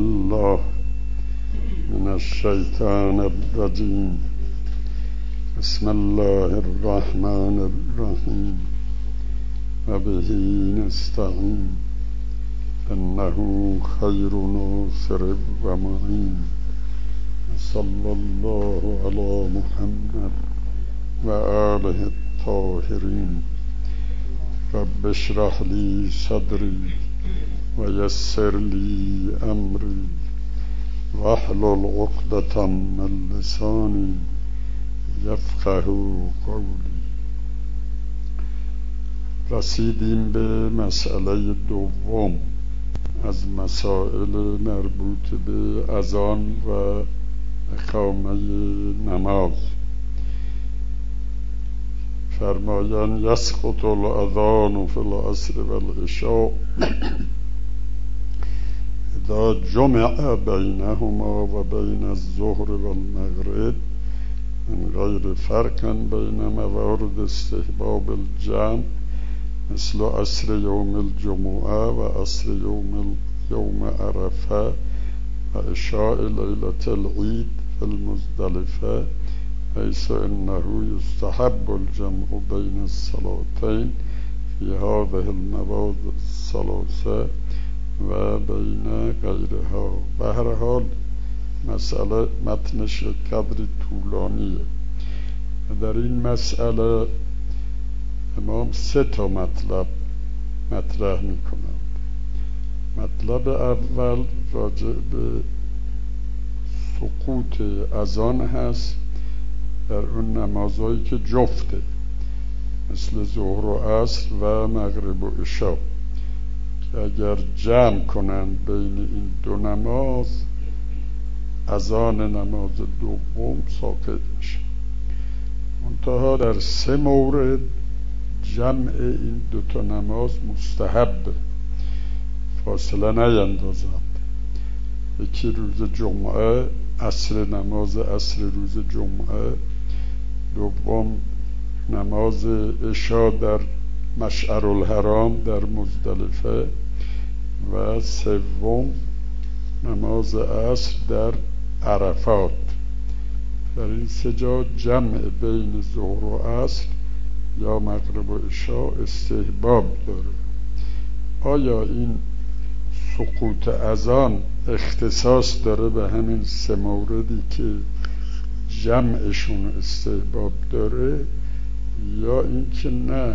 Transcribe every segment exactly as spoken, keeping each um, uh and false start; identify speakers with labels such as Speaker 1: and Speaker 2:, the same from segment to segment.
Speaker 1: بالله من الشیطان الرجیم. بسم الله الرحمن الرحیم و به نستعین انه خیر ناصر و معین. صلی الله علی محمد و آله الطاهرین. رب اشرح لی صدری و یسر لی امری واحلل عقدة من لسانی یفقهوا قولی. رسیدیم به مسئله دوم از مسائل مربوط به اذان و اقامه نماز. فرمایند یسقط الاذان فی العصر و العشاء اذا جمع بینهما و بین الظهر و المغرب من غیر فرق بین موارد استحباب الجمع مثل عصر یوم الجمعه و عصر یوم یوم عرفه و عشاء لیلة العید فی المزدلفه، حيث انه يستحب الجمع بين الصلاتين في هذه المواضع الثلاثه و بین غیرها. به هر حال مسئله متنش قدری طولانیه و در این مسئله امام سه تا مطلب مطرح می کنند. مطلب اول راجع به سقوط اذان هست در اون نمازهایی که جفته، مثل ظهر و عصر و مغرب و عشا، که اگر جمع کنند بین این دو نماز اذان نماز دوم ساقط میشه. منتها در سه مورد جمع این دو تا نماز مستحب، فاصله نیندازند. یکی روز جمعه، عصر نماز عصر روز جمعه. دوم نماز عشا در مشعر الحرام در مزدلفه. و سوم نماز عصر در عرفات. در این سه جا جمع بین ظهر و عصر یا مغرب و عشا استحباب داره. آیا این سقوط اذان اختصاص داره به همین سه موردی که جمعشون استحباب داره، یا اینکه نه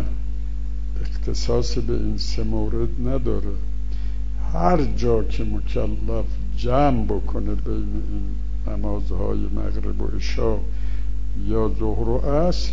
Speaker 1: اختصاص به این سه مورد نداره؟ هر جا که مکلف جمع بکنه بین این نمازهای مغرب و عشا یا ظهر و عصر،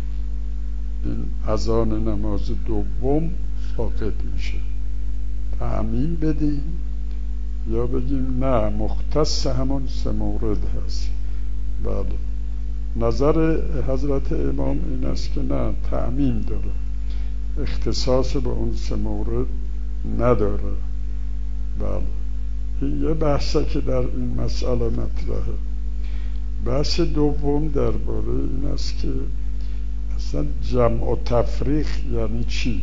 Speaker 1: این اذان نماز دوم ساقط میشه. تعمیم بدیم یا بگیم نه مختص همون سه مورد هست؟ بله، نظر حضرت امام این است که نه، تعمیم داره، اختصاص به اون سه مورد نداره. بله، این یه بحثه که در این مسئله مطرحه. بحث دوم درباره این است که اصلا جمع و تفریق یعنی چی؟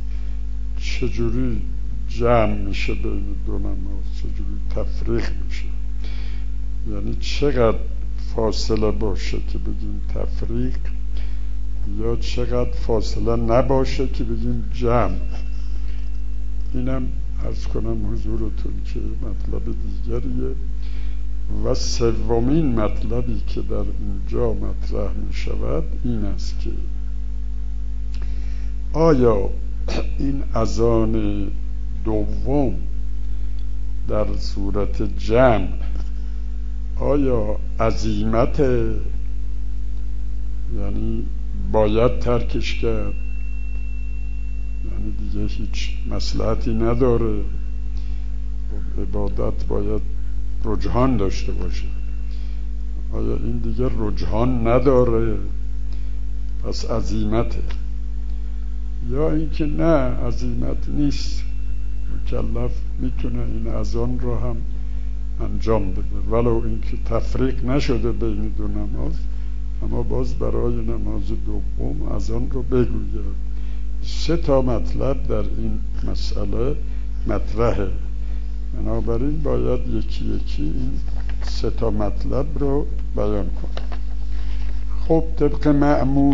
Speaker 1: چجوری جمع میشه بین دو نماز؟ چجوری تفریق میشه؟ یعنی چقدر فاصله باشه که بگیم تفریق، یا چقدر فاصله نباشه که بگیم جمع؟ اینم عرض کنم حضورتون که مطلب دیگریه. و سومین مطلبی که در اینجا مطرح می شود این است که آیا این اذان دوم در صورت جمع آیا عزیمت، یعنی باید ترکش کرد، یعنی دیگه هیچ مصلحتی نداره، عبادت باید رجحان داشته باشه، آیا این دیگه رجحان نداره پس عزیمته؟ یا اینکه نه عزیمت نیست، مکلف میتونه این اذان رو هم انجام بده ولو اینکه تفریق نشده بین دو نماز، اما باز برای نماز دوم اذان رو بگوید. سه تا مطلب در این مسئله مطرحه بنابراین باید یکی یکی این سه تا مطلب رو بیان کنم. خب طبق معمول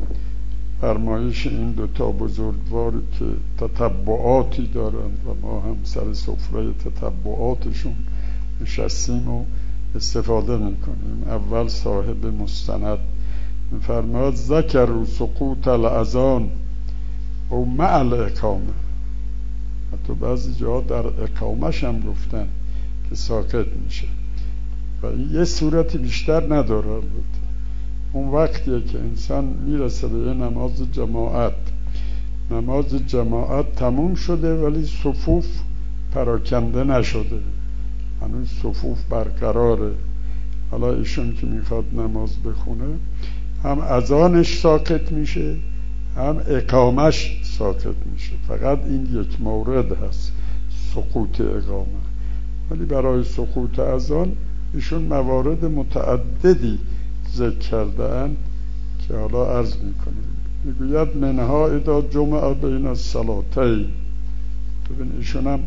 Speaker 1: فرمایش این دوتا بزرگواری که تتبعاتی دارند و ما هم سر سفره تتبعاتشون نشستیم و استفاده میکنیم. اول صاحب مستند میفرماید ذکروا سقوط الاذان او مع الاقامه. حتی بعضی جاها در اقامش هم گفتن که ساکت میشه و این یه صورتی بیشتر نداره. البته اون وقتیه که انسان میرسه به یه نماز جماعت، نماز جماعت تموم شده ولی صفوف پراکنده نشده، هنوز صفوف برقراره. حالا ایشون که میخواد نماز بخونه هم اذانش ساکت میشه هم اقامش ساکت میشه. فقط این یک مورد هست سقوط اقامه، ولی برای سقوط اذان ایشون موارد متعددی ذکر کرده‌اند که حالا عرض میکنیم. میگوید منها اذا جمع بین الصلاتین. ببین ایشون هم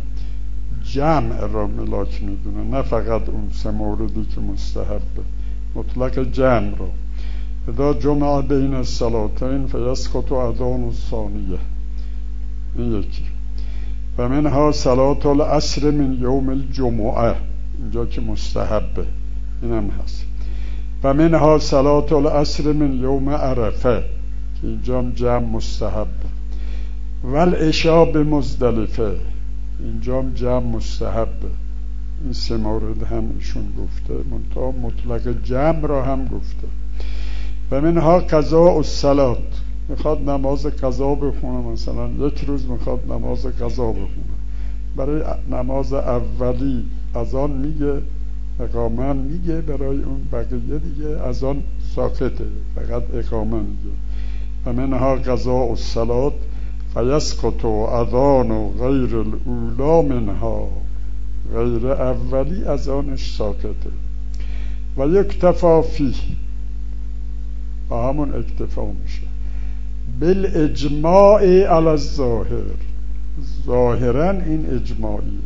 Speaker 1: جمع را ملاک میدونه، نه فقط اون سه موردی که مستحبه، مطلق جمع را. اذا جمع بین الصلاتین فیسقط اذان الثانیه، این یکی. و منها صلاة العصر من یوم الجمعه، اینجا که مستحبه، اینم هست. و منها صلاة العصر من یوم عرفه، که اینجا جمع مستحبه. و العشاء بمزدلفه، اینجا جمع مستحبه. این سه مورد هم ایشون گفته، منتها مطلق جمع را هم گفته. و منها قضاء الصلاة، میخواد نماز قضا بخونه، مثلا یک روز میخواد نماز قضا بخونه، برای نماز اولی اذان میگه، اقامه میگه، برای اون بقیه دیگه اذان ساکته، فقط اقامه میگه. و منها قضاء الصلاة فیسقط اذان غیر الاولی منها، غیر اولی اذانش ساکته. و یکتفا فیه، و همون اکتفا میشه. بالاجماع علی الظاهر، ظاهرا این اجماعیه.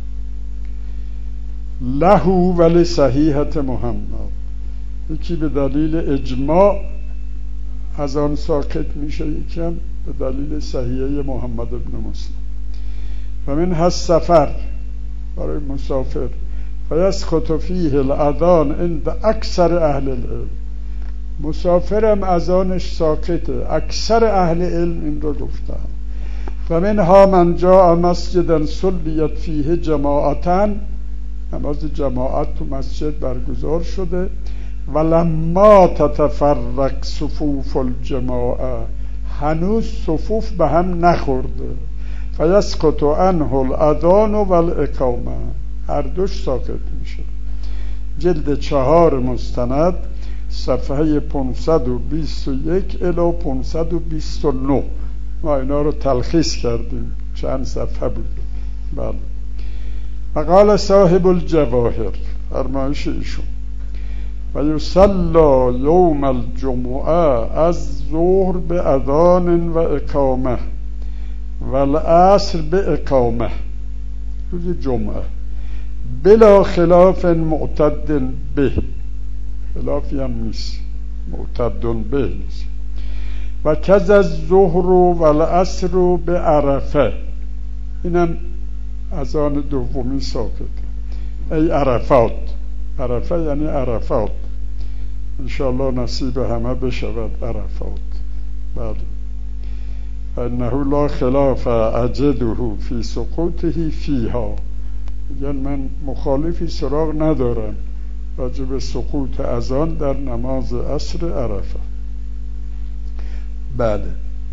Speaker 1: له ولی صحیحت محمد، یکی به دلیل اجماع از آن ساکت میشه، یکی هم به دلیل صحیحه محمد ابن مسلم. و من هست سفر، برای مسافر، فیسقط فیه الاذان عند اکثر اهل العلم. مسافرم اذانش ساکته، اکثر اهل علم این رو گفتن. و منها من جاء مسجدا صلیت فیه جماعتا، نماز جماعت تو مسجد برگزار شده. و لما تتفرق صفوف الجماعه، هنوز صفوف به هم نخورده. فیسقط عنه الاذان و الاقامه، هر دوش ساکت میشه. جلد چهار مستند، صفحه پانصد و بیست و یک الی پانصد و بیست و نه. ما اینا رو تلخیص کردیم، چند صفحه بود. بله. و قال صاحب الجواهر، فرمایش ایشون، و یصلی یوم الجمعه از ظهر به اذان و اقامه و العصر به اقامه، روز جمعه، بلا خلاف معتد به، خلافی هم نیست، معتد به نیست. و کز از ظهر و العصر به عرفه، اینم اذان دومی ساکته. ای عرفات، عرفه یعنی عرفات، انشاءالله نصیب همه بشود عرفات. بله. انه لا خلاف اجده فی سقوطه فیها، میگن من مخالفی سراغ ندارم راجع به سقوط اذان در نماز عصر عرفه. بله.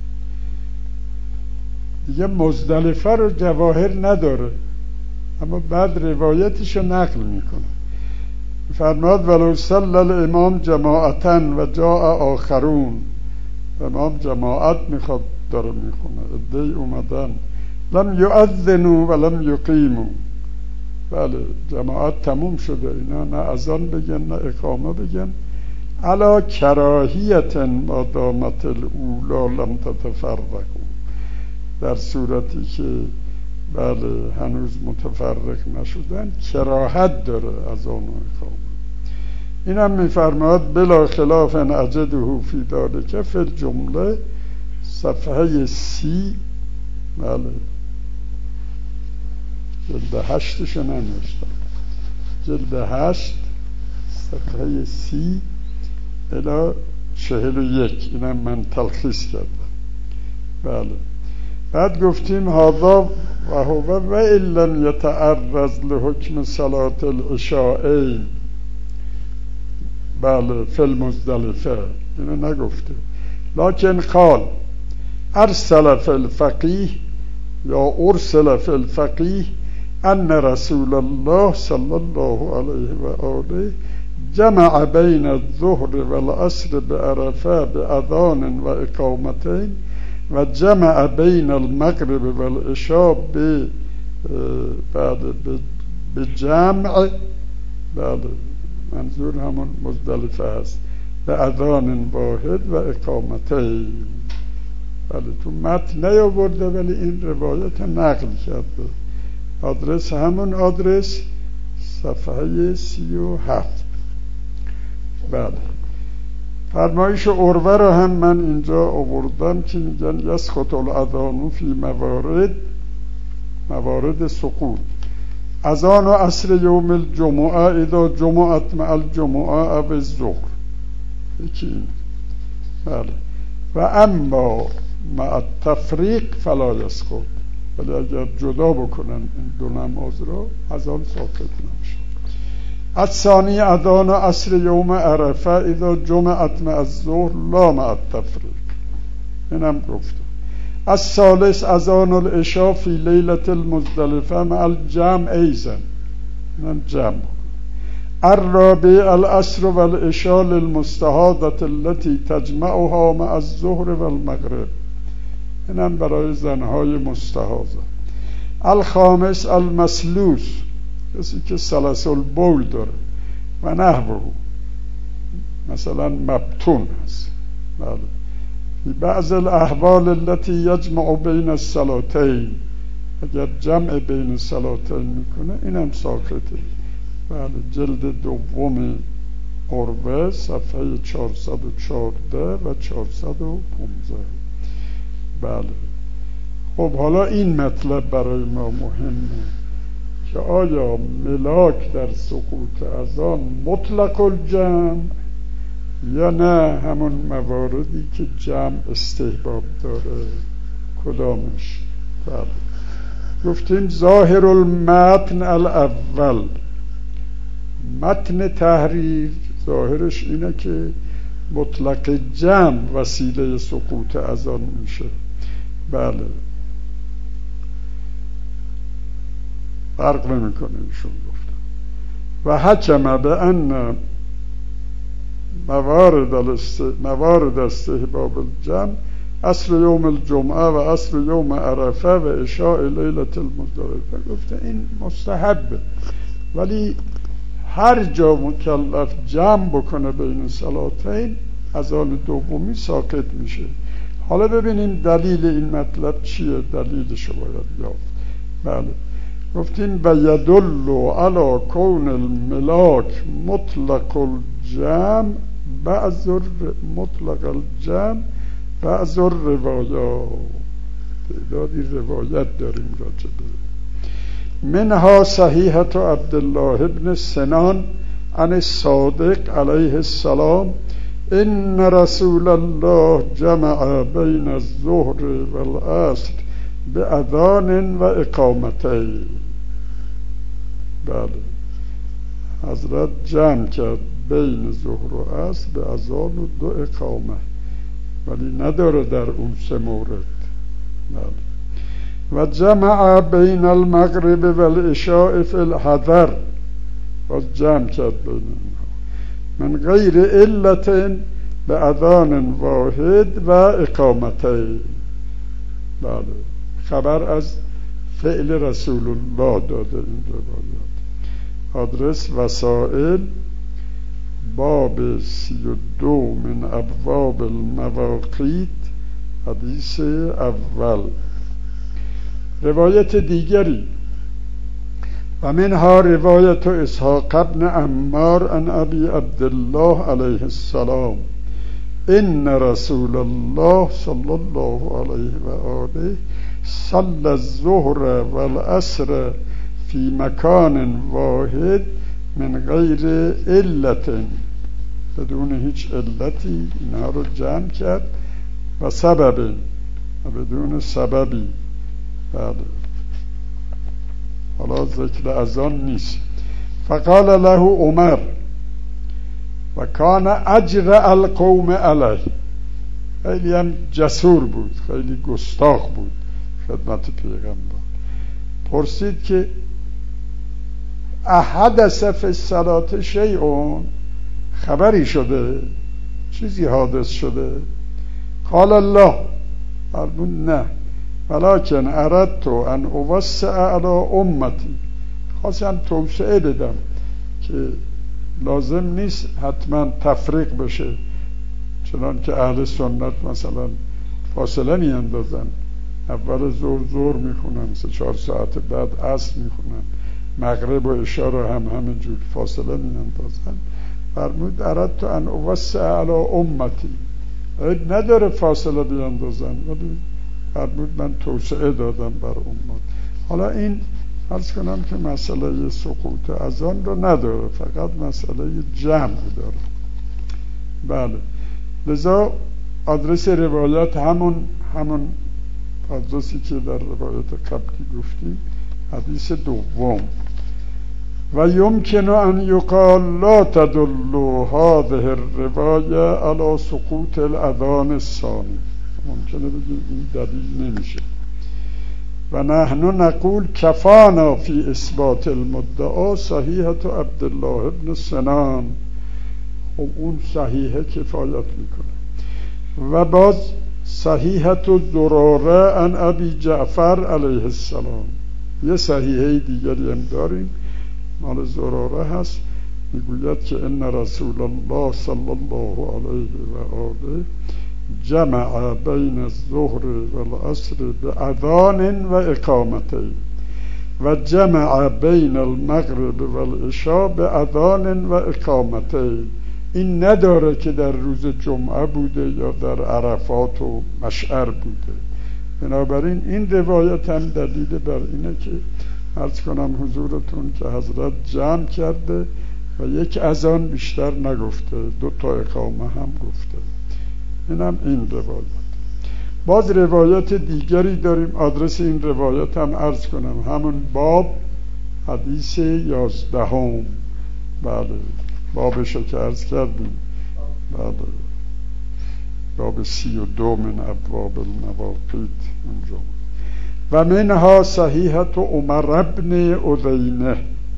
Speaker 1: دیگه مزدلفه رو جواهر نداره، اما بعد روایتش رو نقل میکنه. فرماد ولو صلی الامام جماعتا و جاء آخرون، امام جماعت میخواد داره میخونه، عده‌ای اومدن، لم یؤذنوا و لم یقیموا، بله جماعت تموم شده، اینا نه اذان بگن نه اقامه بگن، علی کراهیت ما دامت الاولی لم تتفرقوا، در صورتی که بله هنوز متفرق نشدن کراهت داره از آن و اقامت. اینم میفرماد بلا خلاف اجده فی ذلک فی الجمله صفحه سی، بله جلد هشتش ننوشتم، جلد هشت صفحه سی الی چهل و یک، اینم من تلخیص کردم. بله بعد گفتیم هذا و هو و ان لم یتعرض لحکم صلاة العشاءین، بله فی المزدلفه، اینو نگفته، لکن قال ارسل فی الفقیه یا ارسل فی الفقیه ان رسول الله صلی الله علیه و آله جمع بین الظهر والعصر بعرفه باذان و اقامتین و جمع بین المغرب والعشاء بعد بجمع، بله منظور همون مزدلفه است، به اذان واحد و اقامتین. بله تو متن نیاورده ولی این روایت نقل کرده. آدرس همون آدرس صفحه سی و هفت. بله فرمایش عروه را هم من اینجا آوردم که میگن یسقط الاذان فی موارد موارد سقوط، اذان و عصر یوم الجمعه اذا جمعت مع الجمعه او الظهر، یکی این. بله و اما مع التفریق فلا یسقط، ولی اگر جدا بکنن این دو نماز را اذان ساقط نمیشه. الثانی اذان عصر یوم عرفه اذا جمعت مع الظهر لا مع التفریق، اینم گفتم. الثالث اذان العشاء فی لیلة المزدلفه مع الجمع ایضا، اینم جمع. الرابع العصر والعشاء للمستحاضة التي تجمعها مع الظهر والمغرب، اینم برای زنهای مستحاضه. الخامس المسلوس، کسی که سلسل بول داره و نحوه، مثلا مبتون هست، بله فی بعض الاحوال التي یجمع بین الصلاتین، اگر جمع بین الصلاتین میکنه اینم ساقطه. بله جلد دوم عروه صفحه چهارصد و چهارده و چهارصد و پانزده. بله خب حالا این مطلب برای ما مهمه که آیا ملاک در سقوط اذان مطلق الجمع یا نه همون مواردی که جمع استحباب داره کدامش؟ بله گفتیم ظاهر المتن الاول، متن تحریر ظاهرش اینه که مطلق جمع وسیله سقوط اذان میشه. بله فرق نمیکنه ایشون گفتن. و حکم به ان موارد الاست... موارد استحباب الجمع عصر یوم الجمعه و عصر یوم عرفه و عشاء لیلة المزدلفه، گفته این مستحبه، ولی هر جا مکلف جمع بکنه بین صلاتین اذان دومی ساقط میشه. حالا ببینیم دلیل این مطلب چیه، دلیلشو باید یافت. بله گفتیم و یدل علی کون الملاک مطلق الجمع بعض مطلق الجمع بعض الروایات، تعدادی روایت داریم راجبه. منها صحیحة عبدالله ابن سنان عن الصادق علیه السلام ان رسول الله جمع بین الظهر والعصر باذان و اقامتین. بله حضرت جمع کرد بین ظهر و عصر به اذان و دو اقامه، ولی نداره در اون سه مورد. بله و جمع بین المغرب و العشاء فی الحضر، باز جمع کرد بین من غیر علت به اذان واحد و اقامتین. بله خبر از فعل رسول الله داده این روایات. آدرس وسائل باب سی و دو من ابواب المواقیت حدیث اول. روایت دیگری و منها روایت اسحاق ابن عمار عن ابی عبدالله علیه السلام ان رسول الله صلی الله علیه و آله صلی الظهر والعصر فی مکان واحد من غیر علت، بدون هیچ علتی اینها رو جمع کرد و سبب و بدون سببی. بله حالا ذکر از آن نیست. فقال له عمر و کان اجرأ القوم علیه، خیلی هم جسور بود، خیلی گستاخ بود خدمت پیغمبر. پرسید که احدث فی الصلاة شیء، خبری شده، چیزی حادث شده؟ قال الله، فرمود نه، ولکن اردت ان اوسع علی امتی، خواستم توسعه بدم که لازم نیست حتما تفریق بشه، چنان که اهل سنت مثلا فاصله می اندازن، اول ظهر ظهر میخونن، سه چهار ساعت بعد عصر میخونن، مغرب و عشا رو هم همینجور فاصله می اندازن. فرمود اردت ان اوسع علی امتی، عیب نداره فاصله بیاندازن، ولی فرمود من توسعه دادم بر امت. حالا این عرض کنم که مسئله سقوط اذان رو نداره، فقط مسئله جمع داره. بله، لذا آدرس روایت همون همون آدرسی که در روایت قبلی گفتیم، حدیث دوم. و یمکن ان یقال لا تدل هذه الروایه علی سقوط الاذان الثانی، ممکنه بگیم این دلیل نمیشه. و نحن نقول کفانا فی اثبات المدعا صحیحة عبدالله ابن سنان، خب اون صحیحه کفایت میکنه. و باز صحیحة زراره عن ابی جعفر علیه السلام، یه صحیحه دیگری هم داریم مال زراره هست، میگوید که ان رسول الله صلی الله علیه و آله جمع بین الظهر والعصر باذان و اقامتین و جمع بین المغرب والعشاء باذان و اقامتین. این نداره که در روز جمعه بوده یا در عرفات و مشعر بوده. بنابراین این روایت هم دلیل بر اینه که عرض کنم حضورتون که حضرت جمع کرده و یک اذان بیشتر نگفته، دو تا اقامه هم گفته. اینم این روایت. باز روایت دیگری داریم، آدرس این روایت هم عرض کنم، همون باب حدیث یازدهم. بله، بابش رو که عرض کردیم، بله، باب سی و دو من ابواب المواقیت اونجا. و منها صحیحة عمر بن عدینه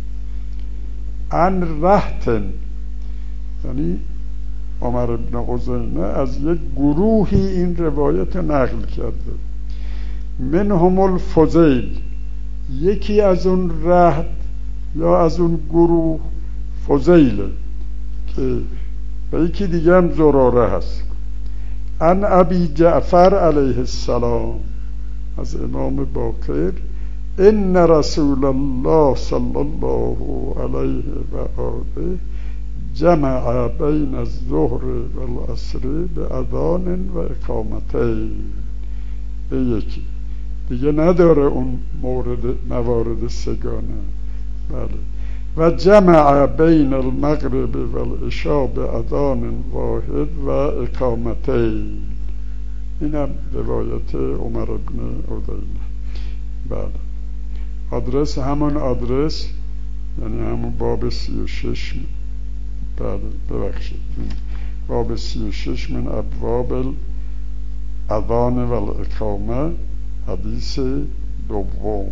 Speaker 1: عن رهط، یعنی عمر بن عدینه از یک گروهی این روایت نقل کرده. منهم الفضیل، یکی از اون رهط یا از اون گروه فضیله که و یکی دیگه هم زراره هست. عن ابی جعفر علیه السلام، از امام باقر، ان رسول الله صلی الله علیه و آله جمع بین الظهر والعصر باذان و اقامتین. یکی دیگه نداره اون مورد موارد سگانه. بله. و جمع بین المغرب والعشاء باذان واحد و اقامتین. اینم روایت عمر بن عدینه. بله، آدرس همون آدرس، یعنی همون باب سی و شش. بله ببخشید، باب سی و شش من ابواب الاذان و الاقامه، حدیث دوم.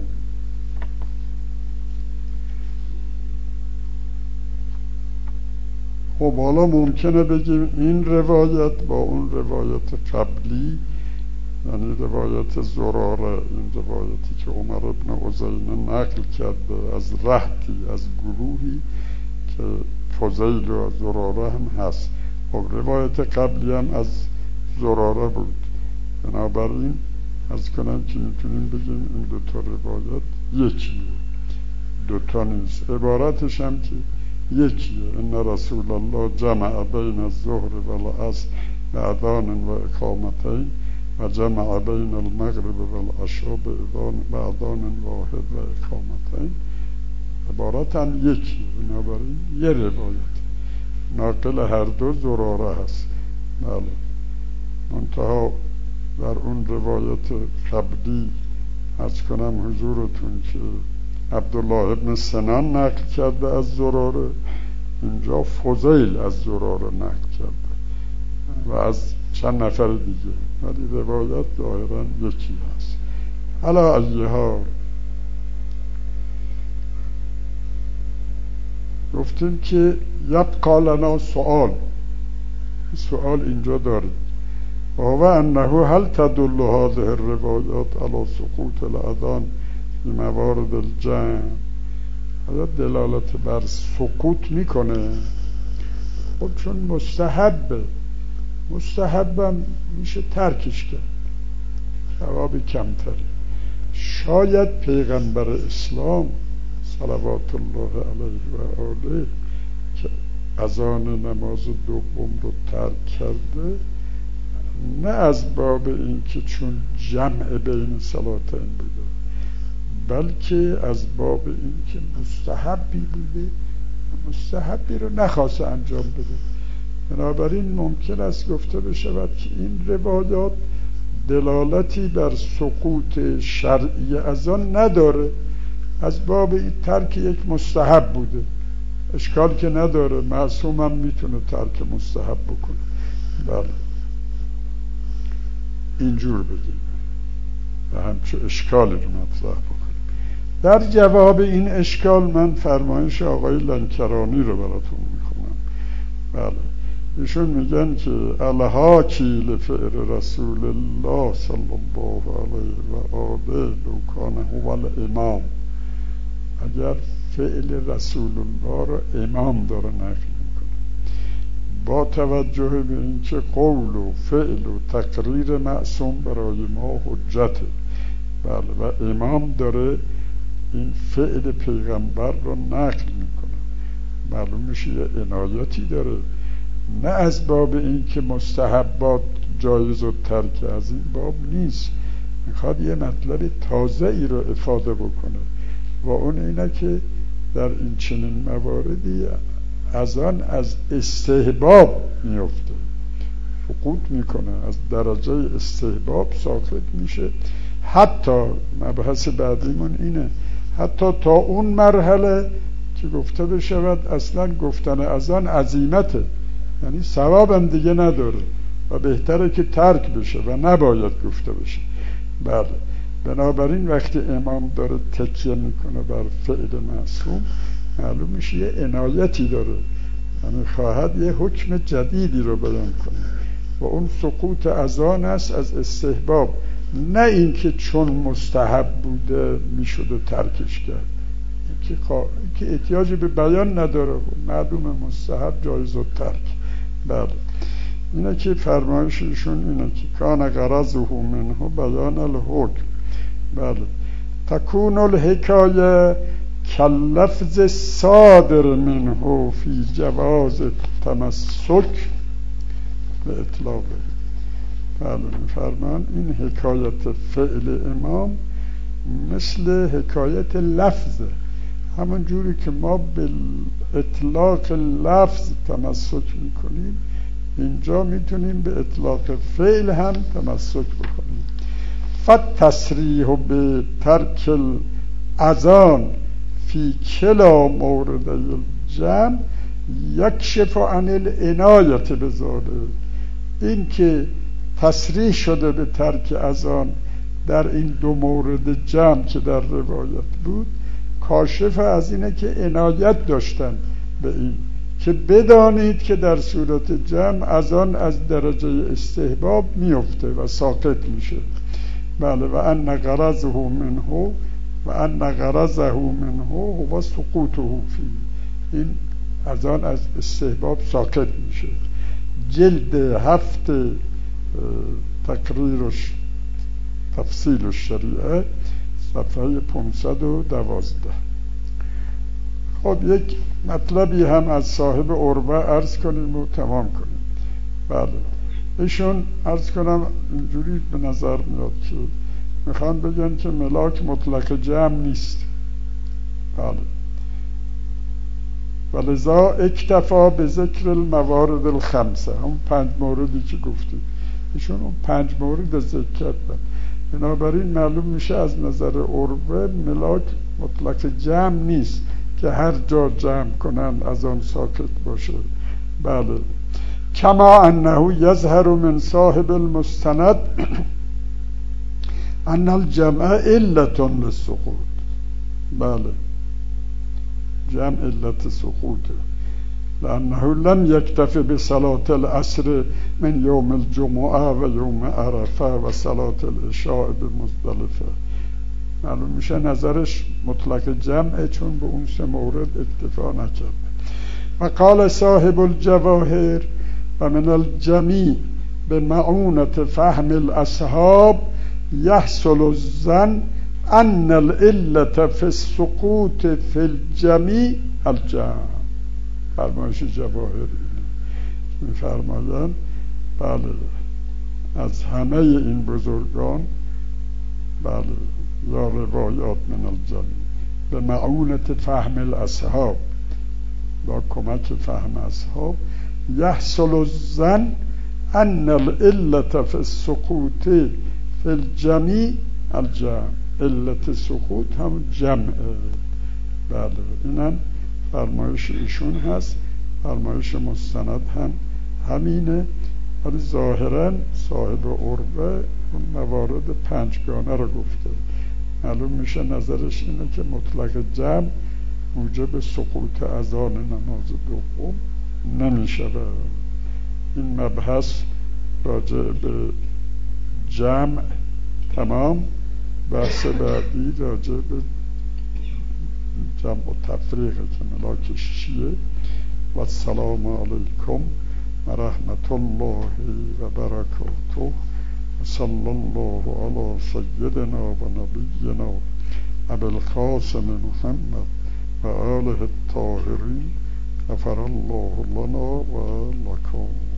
Speaker 1: خب حالا ممکنه بگیم این روایت با اون روایت قبلی، یعنی روایت زراره، این روایتی که عمر بن عدینه نقل کرده از رهطی، از گروهی که فضیل و زراره هم هست، خب روایت قبلی هم از زراره بود. بنابراین از کنم که میتونیم بگیم این دوتا روایت یکیه، دوتا نیست. عبارتش هم که یکیه. ان رسول الله جمع بین الظهر و العصر بأذان و اقامتین و جمع بین المغرب و العشاء بأذان واحد و اقامتین. عبارت هم یکیه، بنابراین یه روایت. ناقل هر دو زراره هست. بله. منتها در اون روایت قبلی عرض کنم حضورتون که عبدالله ابن سنان نقل کرده از زراره، اینجا فضیل از زراره نقل کرده و از چند نفر دیگه، ولی روایت ظاهرا یکی هست. علا ایها گفتیم که یبقى لنا سؤال، سؤال اینجا داریم، و هو انه هل تدل هذه الروایات على سقوط الاذان في موارد الجمع؟ آیا دلالت بر سقوط میکنه؟ خب چون مستحبه، مستحبم میشه ترکش کرد، ثواب کمتری. شاید پیغمبر اسلام صلوات الله علیه و آله که اذان نماز دوم رو ترک کرده، نه از باب این که چون جمع بین صلاتین بوده، بلکه از باب این که مستحبی بوده، مستحبی رو نخواسته انجام بده. بنابراین ممکن است گفته بشود که این روایات دلالتی بر سقوط شرعی اذان نداره، از باب این ترک یک مستحب بوده. اشکال که نداره، معصوم هم میتونه ترک مستحب بکنه. بله اینجور بگیم و همچه اشکالی رو مطرح بکنیم. در جواب این اشکال من فرمایش آقای لنکرانی رو براتون میخونم. بله ایشون میگن که الحاکی لفعل رسول الله صلی الله علیه و آله لو کان هو الامام، اگر فعل رسول الله رو امام داره نقل میکنه، با توجه به اینکه قول و فعل و تقریر معصوم برای ما حجته، بله، و امام داره این فعل پیغمبر رو نقل میکنه، معلوم میشه یه عنایتی داره، نه از باب این که مستحبات جایز و ترک، از این باب نیست، میخواد یه مطلب تازه ای رو افاده بکنه و اون اینه که در این چنین مواردی اذان از استحباب میفته، سقوط میکنه، از درجه استحباب ساقط میشه. حتی مبحث بعدیمون اینه، حتی تا اون مرحله که گفته بشود اصلا گفتن اذان عزیمته، یعنی ثواب هم دیگه نداره و بهتره که ترک بشه و نباید گفته بشه. بله، بنابراین وقتی امام داره تکیه میکنه بر فعل معصوم، معلوم میشه یه عنایتی داره، یعنی خواهد یه حکم جدیدی رو بیان کنه و اون سقوط اذان است از استحباب، نه اینکه چون مستحب بوده میشده ترکش کرد، اینکه خوا... اینکه احتیاجی به بیان نداره، معلوم مستحب جایز و ترک. بله اینه که فرمایششون اینه که کان غرضه منه بیان الحکم. بله تکون الحکایه کاللفظ صادر منه فی جواز تمسک به اطلاقه. بله میفرمان این حکایت فعل امام مثل حکایت لفظه، همون جوری که ما به اطلاق لفظ تمسک میکنیم، اینجا میتونیم به اطلاق فعل هم تمسک بکنیم. فالتصریح به ترک الاذان فی کلا مورد الجمع یکشف عن العنایت بذالک، این که تصریح شده به ترک اذان در این دو مورد جمع که در روایت بود، کاشف از اینه که عنایت داشتن به این که بدانید که در صورت جمع اذان از درجه استحباب میفته و ساقط میشه. بله و ان غرضه منه و ان غرضه منه هو سقوطه فی، این اذان از استحباب ساقط میشه. جلد هفت تقریرش تفصیل الشریعه صفحه پانصد و دوازده. خب یک مطلبی هم از صاحب عروه عرض کنیم و تمام کنیم. بله ایشون عرض کنم اینجوری به نظر میاد که میخوان بگن که ملاک مطلق جمع نیست. بله ولذا اکتفا به ذکر الموارد الخمسه، هم پنج موردی که گفتیم ایشون اون پنج مورد ذکر کردن. بنابراین معلوم میشه از نظر عروه ملاک مطلق جمع نیست که هر جا جمع کنند از آن ساکت باشه. بله کما انه یظهر من صاحب المستند ان الجمع علت للسقوط. بله جمع علت سقوطه، لأنه لم يكتف بصلاة العصر من يوم الجمعة و یوم عرفه و صلاة العشاء بمزدلفه. معلوم میشه نظرش مطلق جمعه چون به اون سه مورد اکتفا نکرده. و قال صاحب الجواهر و من الجمیع به معونت فهم الاصحاب یحصل الظن ان العلة فی السقوط فی الجمیع الجمع. فرمایش جواهر میفرمایند بله از همه این بزرگان بله یا روایات من الجمیع به معونت فهم الاصحاب، با کمک فهم اصحاب، یحصل الظن ان العلة فی السقوط فی الجمیع الجمع. علت سقوط هم جمعه. بله اینم فرمایش ایشون هست. فرمایش مستند هم همینه، ولی ظاهرا صاحب عروه اون موارد پنجگانه رو گفته. معلوم میشه نظرش اینه که مطلق جمع موجب سقوط اذان نماز دوم نمیشه. این مبحث راجع به جمع تمام. بحث بعدی راجع به جمع و تفریق که ملاک شیعه. و السلام علیکم و رحمت الله و برکاته و صلی الله علی سیدنا و نبینا ابی القاسم محمد و آله الطاهرین غفر الله لنا و لکم.